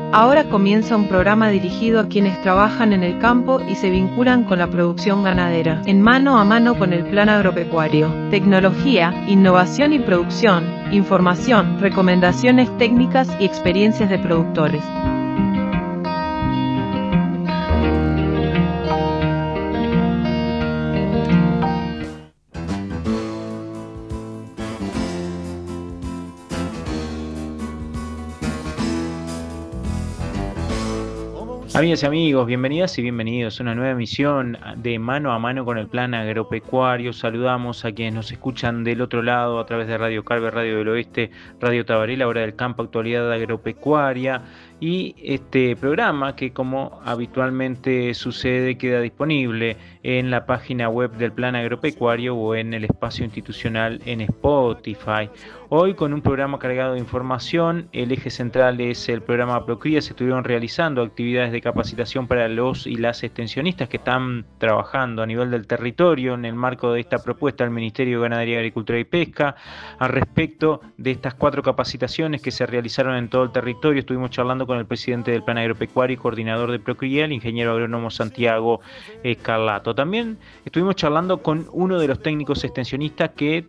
Ahora comienza un programa dirigido a quienes trabajan en el campo y se vinculan con la producción ganadera, en mano a mano con el plan agropecuario. Tecnología, innovación y producción, información, recomendaciones técnicas y experiencias de productores. Amigas y amigos, bienvenidas y bienvenidos a una nueva emisión de Mano a Mano con el Plan Agropecuario. Saludamos a quienes nos escuchan del otro lado a través de Radio Carver, Radio del Oeste, Radio Tabaré, Hora del Campo, Actualidad Agropecuaria. Y este programa, que como habitualmente sucede, queda disponible en la página web del Plan Agropecuario o en el espacio institucional en Spotify. Hoy con un programa cargado de información. El eje central es el programa Procría. Se estuvieron realizando actividades de capacitación para los y las extensionistas que están trabajando a nivel del territorio en el marco de esta propuesta del Ministerio de Ganadería, Agricultura y Pesca. Al respecto de estas 4 capacitaciones que se realizaron en todo el territorio, estuvimos charlando con el presidente del Plan Agropecuario y coordinador de Procría, el ingeniero agrónomo Santiago Scarlato. También estuvimos charlando con uno de los técnicos extensionistas que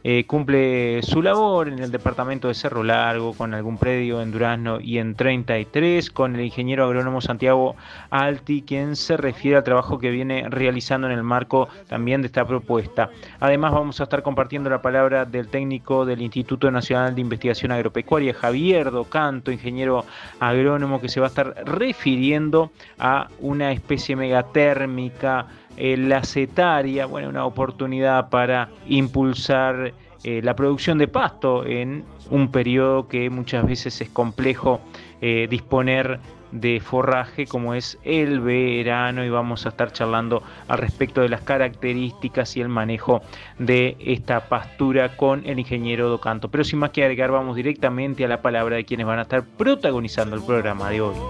cumple su labor en el departamento de Cerro Largo, con algún predio en Durazno y en 33, con el ingeniero agrónomo Santiago Alti, quien se refiere al trabajo que viene realizando en el marco también de esta propuesta. Además, vamos a estar compartiendo la palabra del técnico del Instituto Nacional de Investigación Agropecuaria, Javier Docanto, ingeniero agrónomo, que se va a estar refiriendo a una especie megatérmica, la setaria, una oportunidad para impulsar la producción de pasto en un periodo que muchas veces es complejo disponer de forraje, como es el verano, y vamos a estar charlando al respecto de las características y el manejo de esta pastura con el ingeniero Docanto. Pero sin más que agregar, vamos directamente a la palabra de quienes van a estar protagonizando el programa de hoy.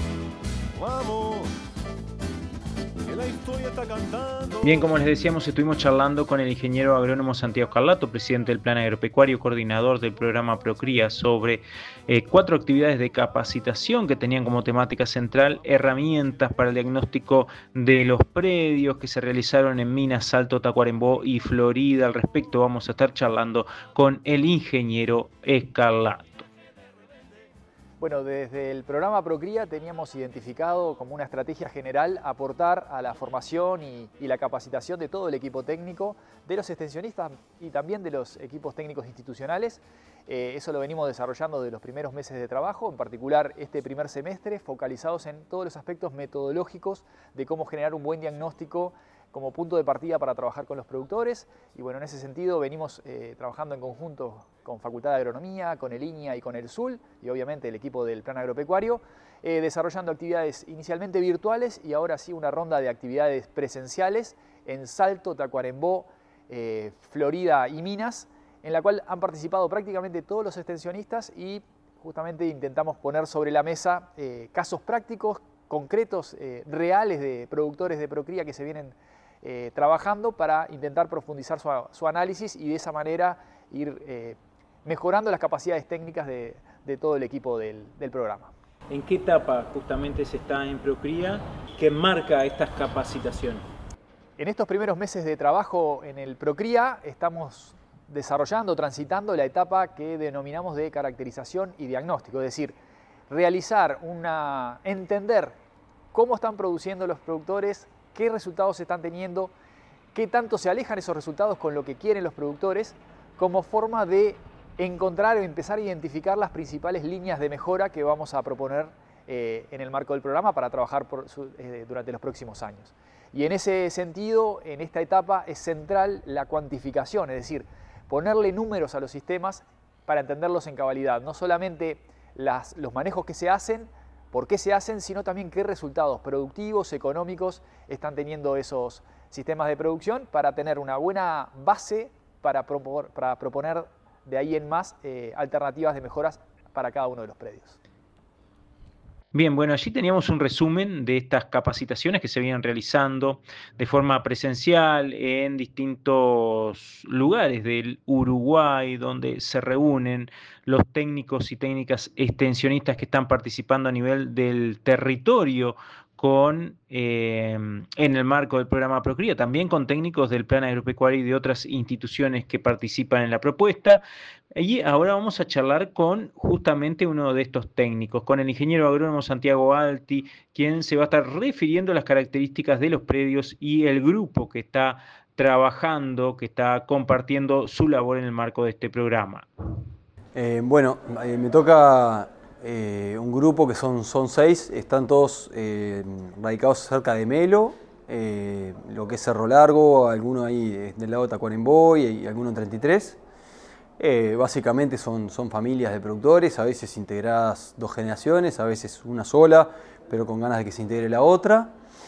Bien, como les decíamos, estuvimos charlando con el ingeniero agrónomo Santiago Scarlato, presidente del Plan Agropecuario, coordinador del programa Procría, sobre 4 actividades de capacitación que tenían como temática central herramientas para el diagnóstico de los predios que se realizaron en Minas, Salto, Tacuarembó y Florida. Al respecto vamos a estar charlando con el ingeniero Scarlato. Bueno, desde el programa Procría teníamos identificado como una estrategia general aportar a la formación y la capacitación de todo el equipo técnico, de los extensionistas y también de los equipos técnicos institucionales. Eso lo venimos desarrollando de los primeros meses de trabajo, en particular este primer semestre, focalizados en todos los aspectos metodológicos de cómo generar un buen diagnóstico como punto de partida para trabajar con los productores. Y bueno, en ese sentido venimos trabajando en conjunto con Facultad de Agronomía, con el INIA y con el SUL, y obviamente el equipo del Plan Agropecuario, desarrollando actividades inicialmente virtuales y ahora sí una ronda de actividades presenciales en Salto, Tacuarembó, Florida y Minas, en la cual han participado prácticamente todos los extensionistas y justamente intentamos poner sobre la mesa casos prácticos, concretos, reales de productores de Procría que se vienen trabajando para intentar profundizar su análisis y de esa manera ir mejorando las capacidades técnicas de todo el equipo del programa. ¿En qué etapa justamente se está en Procría que marca estas capacitaciones? En estos primeros meses de trabajo en el Procría estamos desarrollando, transitando la etapa que denominamos de caracterización y diagnóstico, es decir, entender cómo están produciendo los productores, qué resultados están teniendo, qué tanto se alejan esos resultados con lo que quieren los productores, como forma de encontrar o empezar a identificar las principales líneas de mejora que vamos a proponer en el marco del programa para trabajar durante los próximos años. Y en ese sentido, en esta etapa es central la cuantificación, es decir, ponerle números a los sistemas para entenderlos en cabalidad, no solamente los manejos que se hacen, por qué se hacen, sino también qué resultados productivos, económicos están teniendo esos sistemas de producción para tener una buena base para proponer de ahí en más alternativas de mejoras para cada uno de los predios. Bien, bueno, allí teníamos un resumen de estas capacitaciones que se vienen realizando de forma presencial en distintos lugares del Uruguay, donde se reúnen los técnicos y técnicas extensionistas que están participando a nivel del territorio en el marco del programa Procría, también con técnicos del Plan Agropecuario y de otras instituciones que participan en la propuesta. Y ahora vamos a charlar con justamente uno de estos técnicos, con el ingeniero agrónomo Santiago Alti, quien se va a estar refiriendo a las características de los predios y el grupo que está trabajando, que está compartiendo su labor en el marco de este programa. Me toca un grupo que son 6, están todos radicados cerca de Melo, lo que es Cerro Largo, algunos ahí del lado de Tacuarembó y algunos en 33. Básicamente son familias de productores, a veces integradas 2 generaciones, a veces una sola, pero con ganas de que se integre la otra.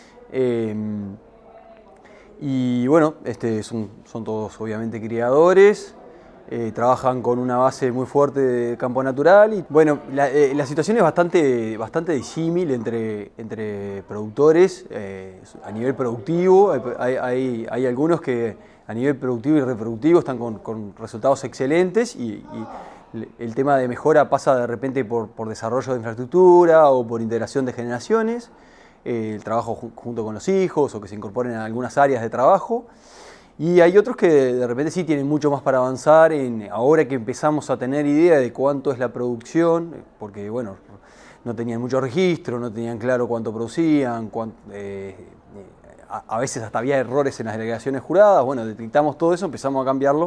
Son todos obviamente criadores, trabajan con una base muy fuerte de campo natural. Y bueno, la situación es bastante disímil entre productores a nivel productivo. Hay algunos que a nivel productivo y reproductivo están con resultados excelentes y el tema de mejora pasa de repente por desarrollo de infraestructura o por integración de generaciones, el trabajo junto con los hijos o que se incorporen a algunas áreas de trabajo. Y hay otros que de repente sí tienen mucho más para avanzar ahora que empezamos a tener idea de cuánto es la producción, porque bueno, no tenían mucho registro, no tenían claro cuánto producían, a veces hasta había errores en las delegaciones juradas. Bueno, detectamos todo eso, empezamos a cambiarlo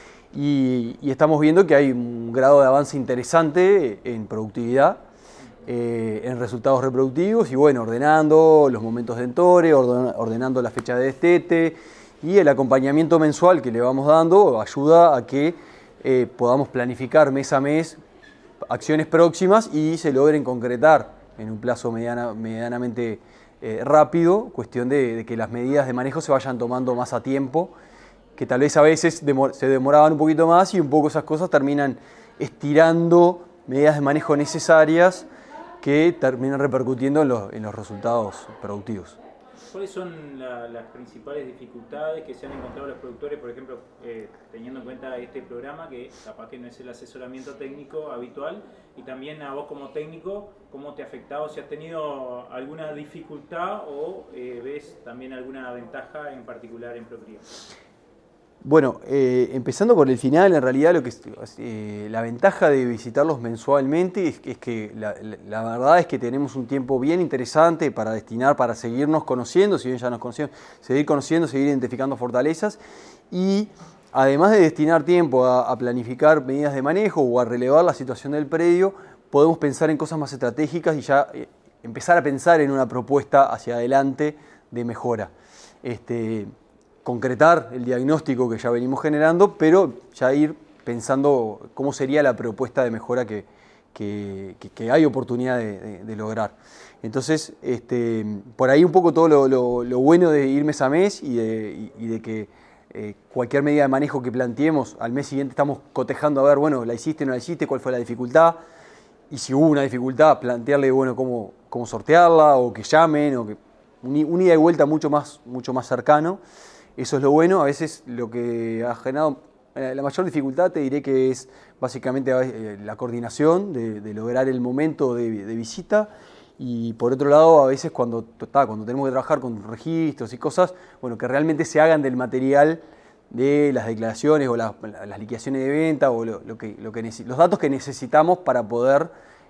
y estamos viendo que hay un grado de avance interesante en productividad, en resultados reproductivos y bueno, ordenando los momentos de entore, ordenando la fecha de destete y el acompañamiento mensual que le vamos dando ayuda a que podamos planificar mes a mes acciones próximas y se logren concretar en un plazo medianamente rápido, cuestión de que las medidas de manejo se vayan tomando más a tiempo, que tal vez a veces se demoraban un poquito más y un poco esas cosas terminan estirando medidas de manejo necesarias que terminan repercutiendo en los resultados productivos. ¿Cuáles son las principales dificultades que se han encontrado los productores, por ejemplo, teniendo en cuenta este programa, que capaz que no es el asesoramiento técnico habitual, y también a vos como técnico, cómo te ha afectado, si has tenido alguna dificultad o ves también alguna ventaja en particular en Procría? Bueno, empezando por el final, en realidad la ventaja de visitarlos mensualmente es que la verdad es que tenemos un tiempo bien interesante para destinar, para seguirnos conociendo, si bien ya nos conocemos, seguir conociendo, seguir identificando fortalezas y además de destinar tiempo a planificar medidas de manejo o a relevar la situación del predio, podemos pensar en cosas más estratégicas y ya empezar a pensar en una propuesta hacia adelante de mejora. Concretar el diagnóstico que ya venimos generando, pero ya ir pensando cómo sería la propuesta de mejora que hay oportunidad de lograr. Entonces, por ahí un poco todo lo bueno de ir mes a mes y de que cualquier medida de manejo que planteemos, al mes siguiente estamos cotejando a ver, bueno, la hiciste, no la hiciste, cuál fue la dificultad, y si hubo una dificultad, plantearle, bueno, cómo sortearla, o que llamen, o que un ida y vuelta mucho más cercano. Eso es lo bueno. A veces lo que ha generado la mayor dificultad, te diré que es básicamente la coordinación de lograr el momento de visita, y por otro lado a veces cuando tenemos que trabajar con registros y cosas, bueno, que realmente se hagan del material de las declaraciones o las liquidaciones de venta o los datos que necesitamos para poder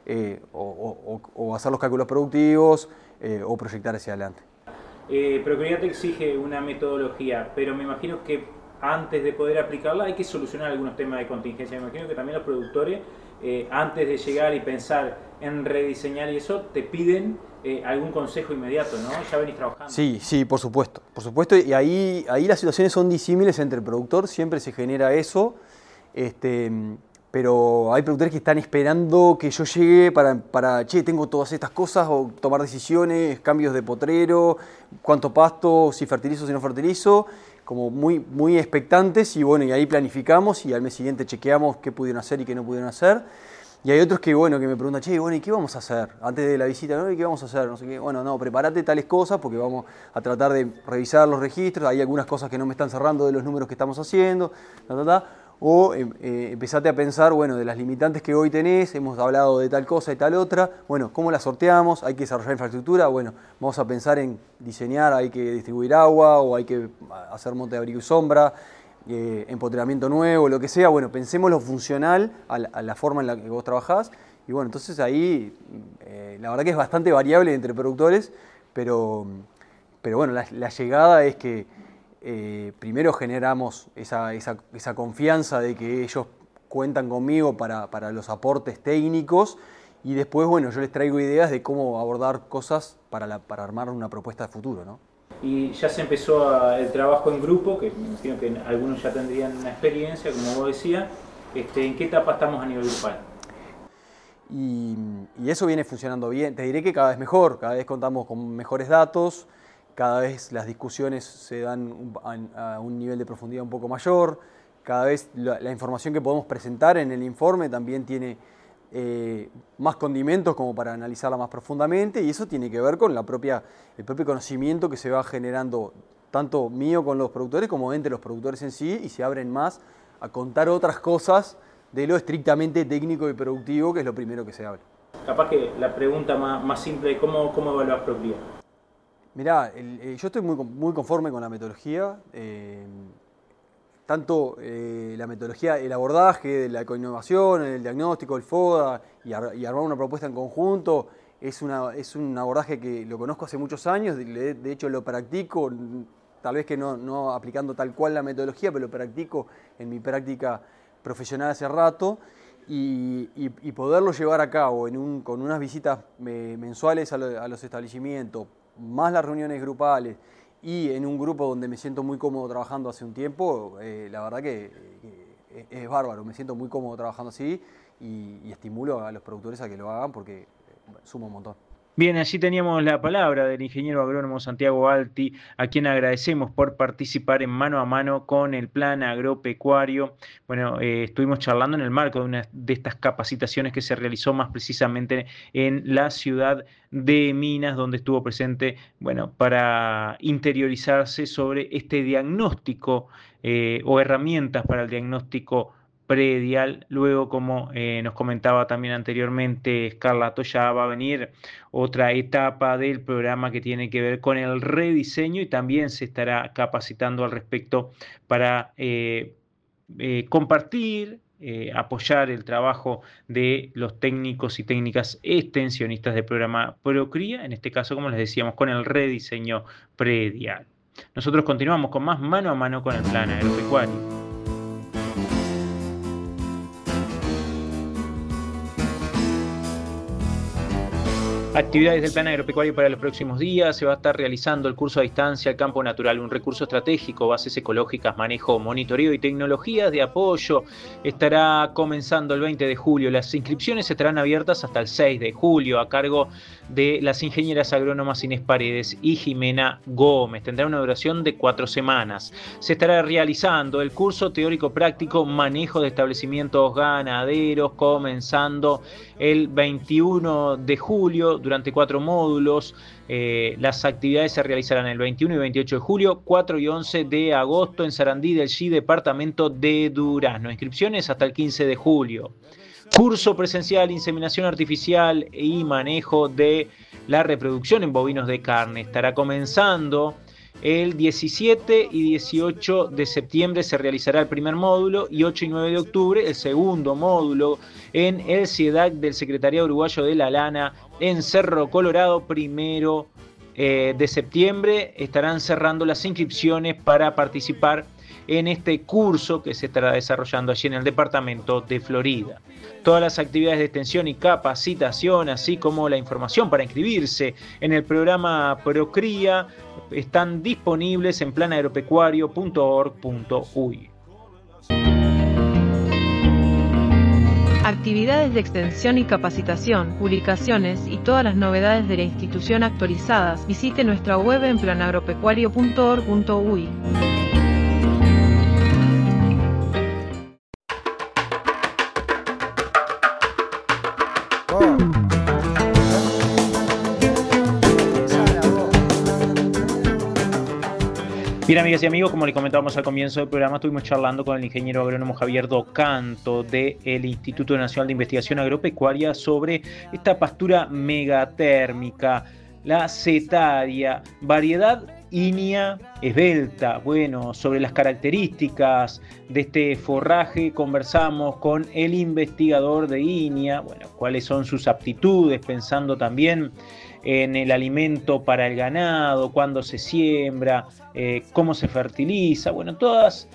o hacer los cálculos productivos o proyectar hacia adelante. Procría te exige una metodología, pero me imagino que antes de poder aplicarla hay que solucionar algunos temas de contingencia. Me imagino que también los productores, antes de llegar y pensar en rediseñar y eso, te piden algún consejo inmediato, ¿no? Ya venís trabajando. Sí, por supuesto, y ahí las situaciones son disímiles entre el productor, siempre se genera eso, pero hay productores que están esperando que yo llegue para tengo todas estas cosas, o tomar decisiones, cambios de potrero, cuánto pasto, si fertilizo, si no fertilizo, como muy expectantes, y bueno, y ahí planificamos y al mes siguiente chequeamos qué pudieron hacer y qué no pudieron hacer. Y hay otros que, bueno, que me preguntan, che, bueno, ¿y qué vamos a hacer? Antes de la visita, ¿no? ¿Y qué vamos a hacer? No sé qué. Bueno, no, prepárate tales cosas porque vamos a tratar de revisar los registros. Hay algunas cosas que no me están cerrando de los números que estamos haciendo. O empezate a pensar, bueno, de las limitantes que hoy tenés, hemos hablado de tal cosa y tal otra. Bueno, ¿cómo las sorteamos? ¿Hay que desarrollar infraestructura? Bueno, vamos a pensar en diseñar, hay que distribuir agua o hay que hacer monte de abrigo y sombra. Empotramiento nuevo, lo que sea, bueno, pensemos lo funcional a la forma en la que vos trabajás y bueno, entonces ahí la verdad que es bastante variable entre productores, pero bueno, la llegada es que primero generamos esa confianza de que ellos cuentan conmigo para los aportes técnicos y después, bueno, yo les traigo ideas de cómo abordar cosas para armar una propuesta de futuro, ¿no? Y ya se empezó el trabajo en grupo, que me imagino que algunos ya tendrían una experiencia, como vos decías. ¿En qué etapa estamos a nivel grupal? Y eso viene funcionando bien. Te diré que cada vez mejor, cada vez contamos con mejores datos, cada vez las discusiones se dan a un nivel de profundidad un poco mayor, cada vez la información que podemos presentar en el informe también tiene más condimentos como para analizarla más profundamente y eso tiene que ver con el propio conocimiento que se va generando tanto mío con los productores como entre los productores en sí y se abren más a contar otras cosas de lo estrictamente técnico y productivo que es lo primero que se abre. Capaz que la pregunta más simple es ¿cómo evaluás Procría? Mirá, yo estoy muy conforme con la metodología. Tanto la metodología, el abordaje de la ecoinnovación, el diagnóstico, el FODA y armar una propuesta en conjunto es un abordaje que lo conozco hace muchos años, de hecho lo practico, tal vez que no aplicando tal cual la metodología, pero lo practico en mi práctica profesional hace rato y poderlo llevar a cabo con unas visitas mensuales a los establecimientos, más las reuniones grupales, y en un grupo donde me siento muy cómodo trabajando hace un tiempo, la verdad que es bárbaro, me siento muy cómodo trabajando así y estimulo a los productores a que lo hagan porque suma un montón. Bien, allí teníamos la palabra del ingeniero agrónomo Santiago Alti, a quien agradecemos por participar en Mano a Mano con el Plan Agropecuario. Bueno, estuvimos charlando en el marco de una de estas capacitaciones que se realizó más precisamente en la ciudad de Minas, donde estuvo presente, bueno, para interiorizarse sobre este diagnóstico o herramientas para el diagnóstico predial. Luego, como nos comentaba también anteriormente Carla Toya, va a venir otra etapa del programa que tiene que ver con el rediseño y también se estará capacitando al respecto para compartir, apoyar el trabajo de los técnicos y técnicas extensionistas del programa Procría, en este caso, como les decíamos, con el rediseño predial. Nosotros continuamos con más Mano a Mano con el Plan Agropecuario. Actividades del Plan Agropecuario para los próximos días. Se va a estar realizando el curso a distancia al campo natural, un recurso estratégico, bases ecológicas, manejo, monitoreo y tecnologías de apoyo. Estará comenzando el 20 de julio. Las inscripciones estarán abiertas hasta el 6 de julio a cargo de las ingenieras agrónomas Inés Paredes y Jimena Gómez. Tendrá una duración de 4 semanas. Se estará realizando el curso teórico práctico manejo de establecimientos ganaderos, comenzando el 21 de julio durante 4 módulos. Las actividades se realizarán el 21 y 28 de julio, 4 y 11 de agosto en Sarandí del Xi, departamento de Durazno. Inscripciones hasta el 15 de julio. Curso presencial, inseminación artificial y manejo de la reproducción en bovinos de carne. Estará comenzando el 17 y 18 de septiembre, se realizará el primer módulo, y 8 y 9 de octubre el segundo módulo en el CIEDAC del Secretariado Uruguayo de la Lana en Cerro Colorado. 1 de septiembre estarán cerrando las inscripciones para participar en este curso que se estará desarrollando allí en el departamento de Florida. Todas las actividades de extensión y capacitación, así como la información para inscribirse en el programa Procría, están disponibles en planagropecuario.org.uy. Actividades de extensión y capacitación, publicaciones y todas las novedades de la institución actualizadas, visite nuestra web en planagropecuario.org.uy. Bien, amigas y amigos, como les comentábamos al comienzo del programa, estuvimos charlando con el ingeniero agrónomo Javier Docanto del Instituto Nacional de Investigación Agropecuaria sobre esta pastura megatérmica, la setaria, variedad ígnea esbelta. Bueno, sobre las características de este forraje conversamos con el investigador de ígnea, bueno, cuáles son sus aptitudes, pensando también en el alimento para el ganado, cuándo se siembra, cómo se fertiliza, bueno, todas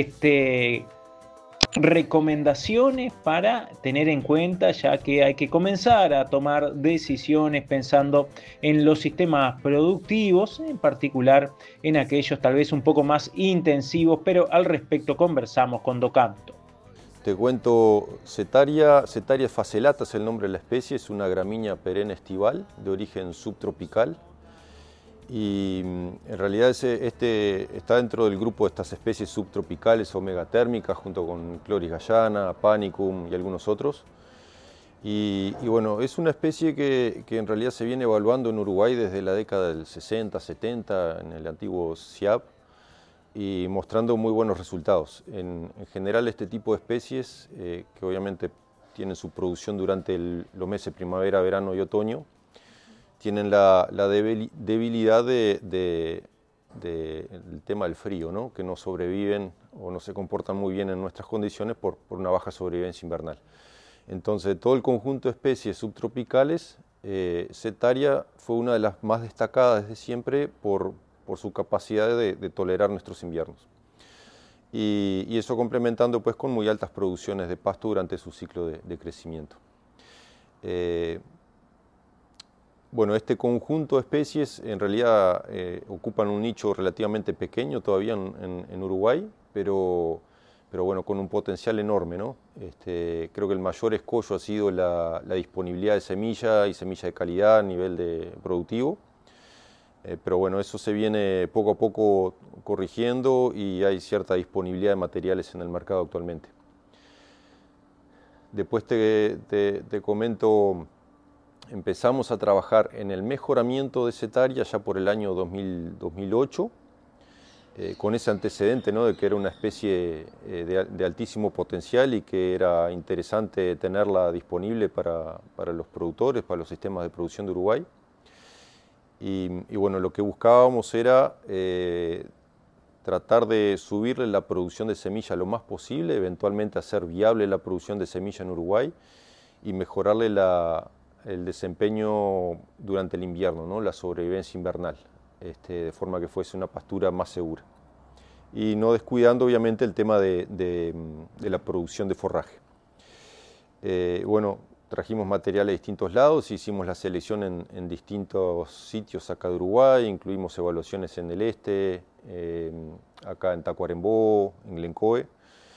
recomendaciones para tener en cuenta, ya que hay que comenzar a tomar decisiones pensando en los sistemas productivos, en particular en aquellos tal vez un poco más intensivos, pero al respecto conversamos con Docanto. Te cuento, Setaria facellata es el nombre de la especie, es una gramínea perenne estival de origen subtropical y en realidad está dentro del grupo de estas especies subtropicales o megatérmicas junto con Cloris gallana, Panicum y algunos otros. Y bueno, es una especie que en realidad se viene evaluando en Uruguay desde la década del 60, 70 en el antiguo SIAP, y mostrando muy buenos resultados. En general este tipo de especies, que obviamente tienen su producción durante los meses primavera, verano y otoño, tienen la debilidad del tema del frío, ¿no? Que no sobreviven o no se comportan muy bien en nuestras condiciones por una baja sobrevivencia invernal. Entonces todo el conjunto de especies subtropicales, Setaria fue una de las más destacadas desde siempre por su capacidad de tolerar nuestros inviernos. Y eso complementando pues con muy altas producciones de pasto durante su ciclo de crecimiento. Bueno, este conjunto de especies en realidad ocupan un nicho relativamente pequeño todavía en Uruguay, pero bueno, con un potencial enorme, ¿no? Creo que el mayor escollo ha sido la disponibilidad de semilla y semilla de calidad a nivel productivo. Pero bueno, eso se viene poco a poco corrigiendo y hay cierta disponibilidad de materiales en el mercado actualmente. Después te comento, empezamos a trabajar en el mejoramiento de Setaria ya por el año 2008, con ese antecedente, ¿no? De que era una especie de altísimo potencial y que era interesante tenerla disponible para los productores, para los sistemas de producción de Uruguay. Y bueno, lo que buscábamos era tratar de subirle la producción de semilla lo más posible, eventualmente hacer viable la producción de semilla en Uruguay y mejorarle el desempeño durante el invierno, ¿no? La sobrevivencia invernal, de forma que fuese una pastura más segura. Y no descuidando obviamente el tema de la producción de forraje. Bueno, trajimos materiales de distintos lados, hicimos la selección en distintos sitios acá de Uruguay, incluimos evaluaciones en el este, acá en Tacuarembó, en Glencoe,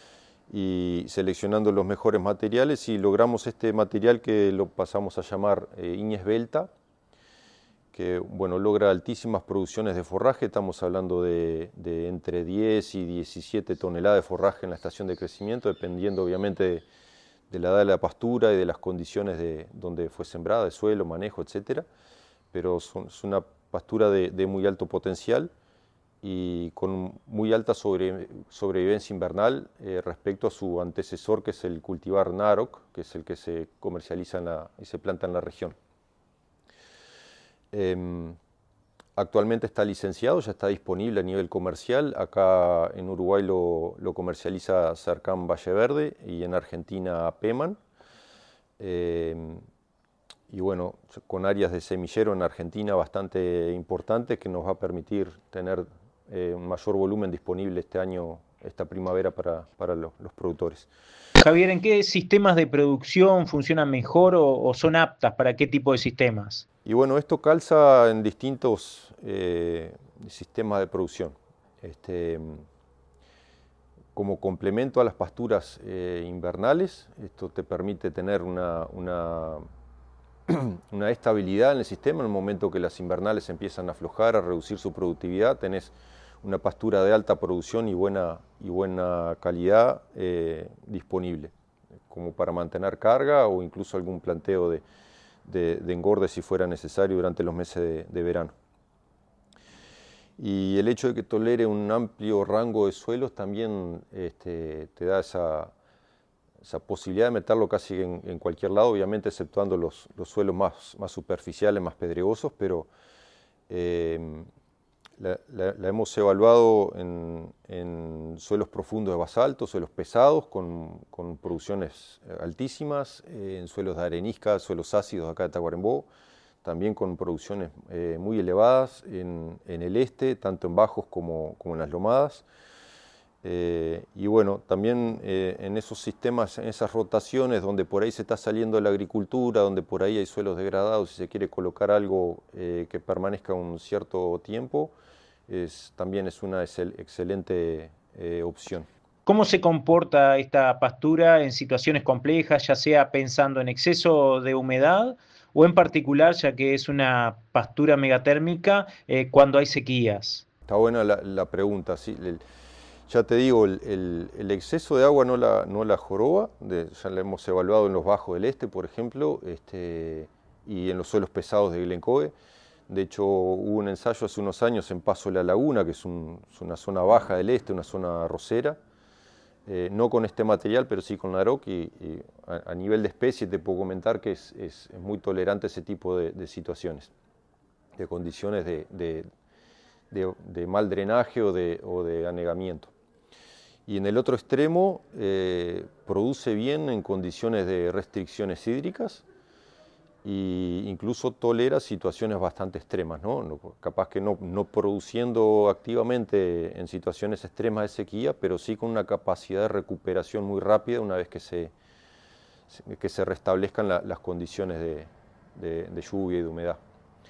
y seleccionando los mejores materiales y logramos este material que lo pasamos a llamar ígnea esbelta, que bueno, logra altísimas producciones de forraje, estamos hablando de entre 10 y 17 toneladas de forraje en la estación de crecimiento, dependiendo obviamente de la edad de la pastura y de las condiciones de donde fue sembrada, de suelo, manejo, etc. Pero es una pastura de muy alto potencial y con muy alta sobrevivencia invernal respecto a su antecesor, que es el cultivar Naroc, que es el que se comercializa y se planta en la región. Actualmente está licenciado, ya está disponible a nivel comercial. Acá en Uruguay lo comercializa Cercam Valle Verde y en Argentina Peman. Y bueno, con áreas de semillero en Argentina bastante importantes que nos va a permitir tener un mayor volumen disponible este año, esta primavera para los productores. Javier, ¿en qué sistemas de producción funcionan mejor o son aptas para qué tipo de sistemas? Y bueno, esto calza en distintos sistemas de producción. Como complemento a las pasturas invernales, esto te permite tener una estabilidad en el sistema. En el momento que las invernales empiezan a aflojar, a reducir su productividad, tenés una pastura de alta producción y buena calidad disponible, como para mantener carga o incluso algún planteo de engorde si fuera necesario durante los meses de verano. Y el hecho de que tolere un amplio rango de suelos también te da esa posibilidad de meterlo casi en cualquier lado, obviamente exceptuando los suelos más superficiales, más pedregosos, pero la hemos evaluado en suelos profundos de basalto, suelos pesados, con producciones altísimas, en suelos de arenisca, suelos ácidos acá de Tacuarembó, también con producciones muy elevadas en el este, tanto en bajos como en las lomadas. Y bueno, también en esos sistemas, en esas rotaciones donde por ahí se está saliendo de la agricultura, donde por ahí hay suelos degradados y se quiere colocar algo que permanezca un cierto tiempo, también es una excelente opción. ¿Cómo se comporta esta pastura en situaciones complejas, ya sea pensando en exceso de humedad o en particular, ya que es una pastura megatérmica, cuando hay sequías? Está buena la pregunta, sí. Ya te digo, el exceso de agua no la joroba, ya la hemos evaluado en los bajos del este, por ejemplo, y en los suelos pesados de Glencoe. De hecho, hubo un ensayo hace unos años en Paso de la Laguna, que es una zona baja del este, una zona arrocera, no con este material, pero sí con la Aroc, y a nivel de especie te puedo comentar que es muy tolerante a ese tipo de situaciones, de condiciones de mal drenaje o de anegamiento. Y en el otro extremo produce bien en condiciones de restricciones hídricas e incluso tolera situaciones bastante extremas, ¿no? Capaz que no produciendo activamente en situaciones extremas de sequía, pero sí con una capacidad de recuperación muy rápida una vez que se restablezcan las condiciones de lluvia y de humedad.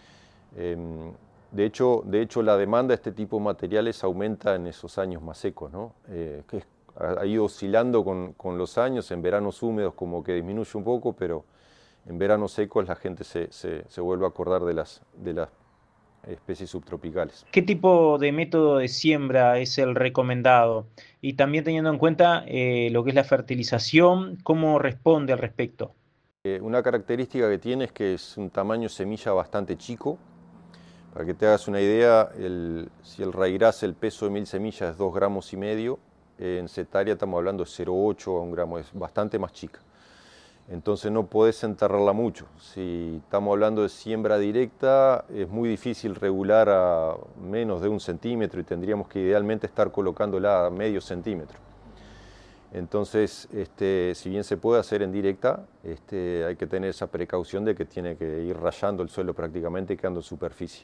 De hecho, la demanda de este tipo de materiales aumenta en esos años más secos, ¿no? Que ha ido oscilando con los años, en veranos húmedos como que disminuye un poco, pero en veranos secos la gente se vuelve a acordar de las especies subtropicales. ¿Qué tipo de método de siembra es el recomendado? Y también teniendo en cuenta lo que es la fertilización, ¿cómo responde al respecto? Una característica que tiene es que es un tamaño semilla bastante chico. Para que te hagas una idea, si el raigras, el peso de 1000 semillas es 2,5 gramos, en setaria estamos hablando de 0,8 a 1 gramo, es bastante más chica. Entonces no podés enterrarla mucho. Si estamos hablando de siembra directa, es muy difícil regular a menos de 1 centímetro y tendríamos que idealmente estar colocándola a medio centímetro. Entonces, si bien se puede hacer en directa, hay que tener esa precaución de que tiene que ir rayando el suelo prácticamente y quedando en superficie.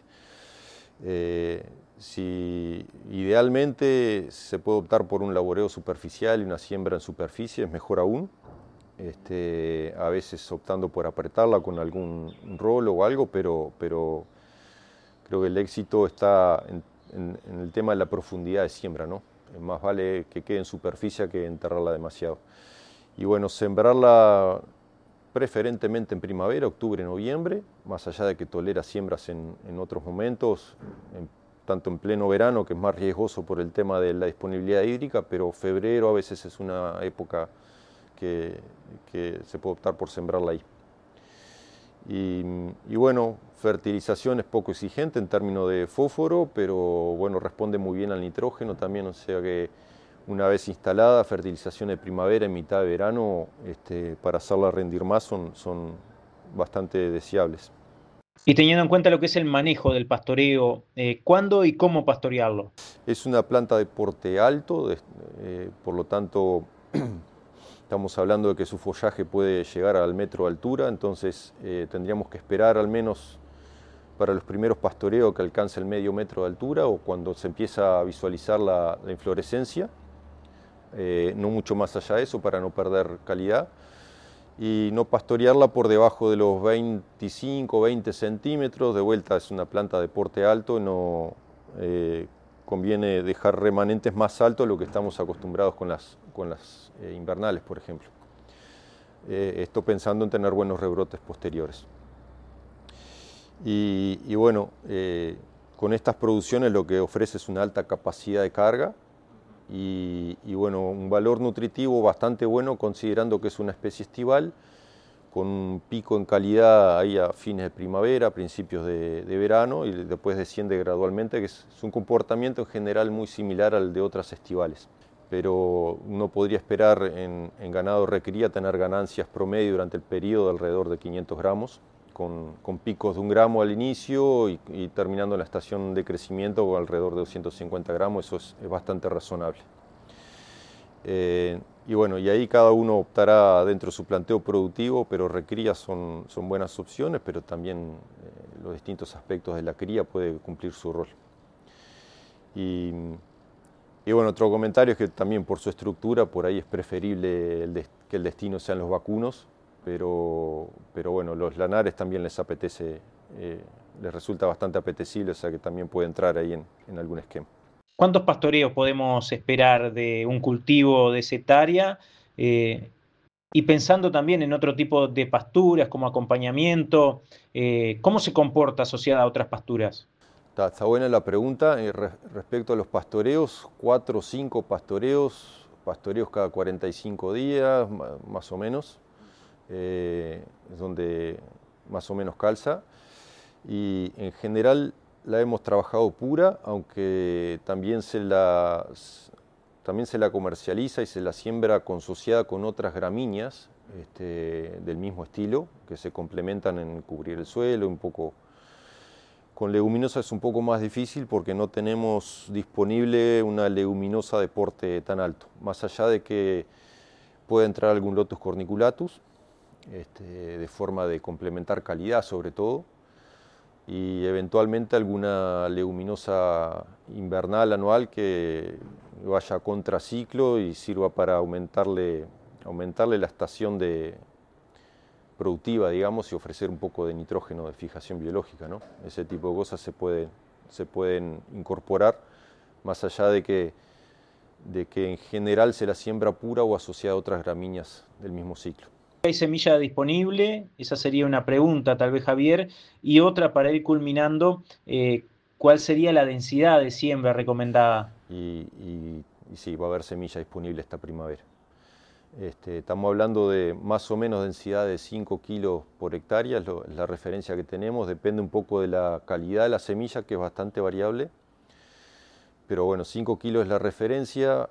Si idealmente se puede optar por un laboreo superficial y una siembra en superficie, es mejor aún. A veces optando por apretarla con algún rolo o algo, pero creo que el éxito está en el tema de la profundidad de siembra, ¿no? Más vale que quede en superficie que enterrarla demasiado. Y bueno, sembrarla preferentemente en primavera, octubre, noviembre, más allá de que tolera siembras en otros momentos, tanto en pleno verano, que es más riesgoso por el tema de la disponibilidad hídrica, pero febrero a veces es una época que se puede optar por sembrarla ahí. Y bueno, fertilización es poco exigente en términos de fósforo, pero bueno, responde muy bien al nitrógeno también, o sea que una vez instalada, fertilización de primavera en mitad de verano, para hacerla rendir más son bastante deseables. Y teniendo en cuenta lo que es el manejo del pastoreo, ¿cuándo y cómo pastorearlo? Es una planta de porte alto, por lo tanto estamos hablando de que su follaje puede llegar al metro de altura, entonces tendríamos que esperar al menos para los primeros pastoreos que alcance el medio metro de altura o cuando se empieza a visualizar la inflorescencia, no mucho más allá de eso para no perder calidad, y no pastorearla por debajo de los 25 o 20 centímetros. De vuelta es una planta de porte alto, no conviene dejar remanentes más altos de lo que estamos acostumbrados con las invernales, por ejemplo. Esto pensando en tener buenos rebrotes posteriores. Y bueno, con estas producciones lo que ofrece es una alta capacidad de carga y bueno, un valor nutritivo bastante bueno considerando que es una especie estival, un pico en calidad ahí a fines de primavera, principios de verano, y después desciende gradualmente, que es un comportamiento en general muy similar al de otras estivales. Pero uno podría esperar en ganado recría tener ganancias promedio durante el periodo de alrededor de 500 gramos, con picos de 1 gramo al inicio y terminando en la estación de crecimiento con alrededor de 250 gramos, eso es bastante razonable. Y bueno, y ahí cada uno optará dentro de su planteo productivo, pero recrías son buenas opciones, pero también los distintos aspectos de la cría puede cumplir su rol. Y bueno, otro comentario es que también por su estructura, por ahí es preferible que el destino sean los vacunos, pero bueno, los lanares también les apetece, les resulta bastante apetecible, o sea que también puede entrar ahí en algún esquema. ¿Cuántos pastoreos podemos esperar de un cultivo de esa hectárea? Y pensando también en otro tipo de pasturas como acompañamiento, ¿cómo se comporta asociada a otras pasturas? Está buena la pregunta. Respecto a los pastoreos, 4 o 5 pastoreos cada 45 días, más o menos, es donde más o menos calza. Y en general la hemos trabajado pura, aunque también se la comercializa y se la siembra consociada con otras gramíneas del mismo estilo, que se complementan en cubrir el suelo, un poco. Con leguminosa es un poco más difícil porque no tenemos disponible una leguminosa de porte tan alto, más allá de que puede entrar algún Lotus corniculatus, de forma de complementar calidad sobre todo, y eventualmente alguna leguminosa invernal anual que vaya a contraciclo y sirva para aumentarle la estación productiva, digamos, y ofrecer un poco de nitrógeno de fijación biológica, ¿no? Ese tipo de cosas se pueden incorporar, más allá de que en general se la siembra pura o asociada a otras gramíneas del mismo ciclo. ¿Hay semilla disponible? Esa sería una pregunta, tal vez, Javier. Y otra, para ir culminando, ¿cuál sería la densidad de siembra recomendada? Y sí, va a haber semilla disponible esta primavera. Estamos hablando de más o menos densidad de 5 kilos por hectárea, es la referencia que tenemos. Depende un poco de la calidad de la semilla, que es bastante variable. Pero bueno, 5 kilos es la referencia.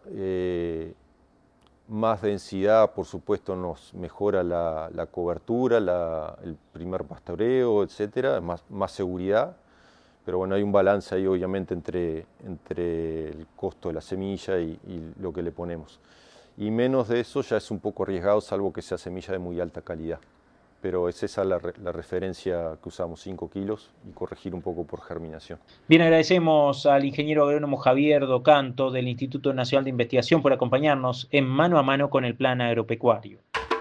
Más densidad, por supuesto, nos mejora la cobertura, el primer pastoreo, etcétera, más seguridad, pero bueno, hay un balance ahí obviamente entre el costo de la semilla y lo que le ponemos. Y menos de eso ya es un poco arriesgado, salvo que sea semilla de muy alta calidad. Pero es esa la referencia que usamos, 5 kilos, y corregir un poco por germinación. Bien, agradecemos al ingeniero agrónomo Javier Docanto del Instituto Nacional de Investigación por acompañarnos en Mano a Mano con el Plan Agropecuario.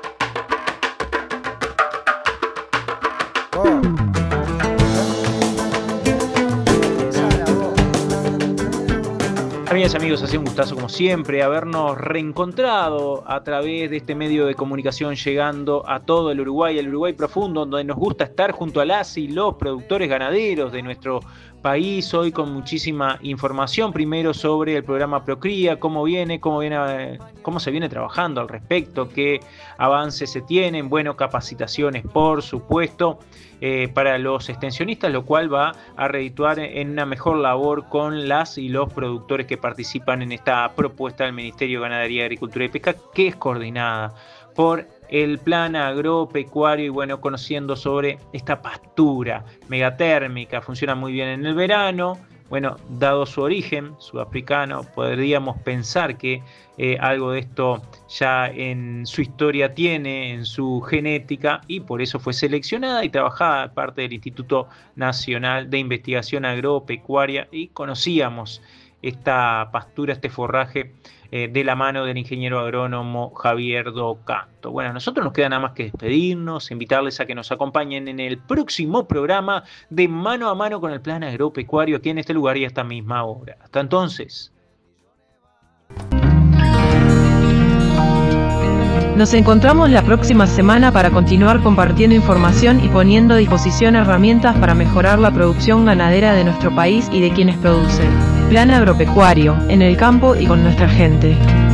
Amigas y amigos, ha sido un gustazo como siempre habernos reencontrado a través de este medio de comunicación, llegando a todo el Uruguay profundo, donde nos gusta estar junto a las y los productores ganaderos de nuestro país, hoy con muchísima información, primero sobre el programa Procría, cómo se viene trabajando al respecto, qué avances se tienen, capacitaciones por supuesto para los extensionistas, lo cual va a redituar en una mejor labor con las y los productores que participan en esta propuesta del Ministerio de Ganadería, Agricultura y Pesca, que es coordinada por el Plan Agropecuario y conociendo sobre esta pastura megatérmica, funciona muy bien en el verano. Dado su origen sudafricano, podríamos pensar que algo de esto ya en su historia tiene, en su genética, y por eso fue seleccionada y trabajada parte del Instituto Nacional de Investigación Agropecuaria, y conocíamos esta pastura, este forraje, de la mano del ingeniero agrónomo Javier Docanto. A nosotros nos queda nada más que despedirnos, invitarles a que nos acompañen en el próximo programa de Mano a Mano con el Plan Agropecuario, aquí en este lugar y a esta misma hora. Hasta entonces. Nos encontramos la próxima semana para continuar compartiendo información y poniendo a disposición herramientas para mejorar la producción ganadera de nuestro país y de quienes producen. Plan Agropecuario, en el campo y con nuestra gente.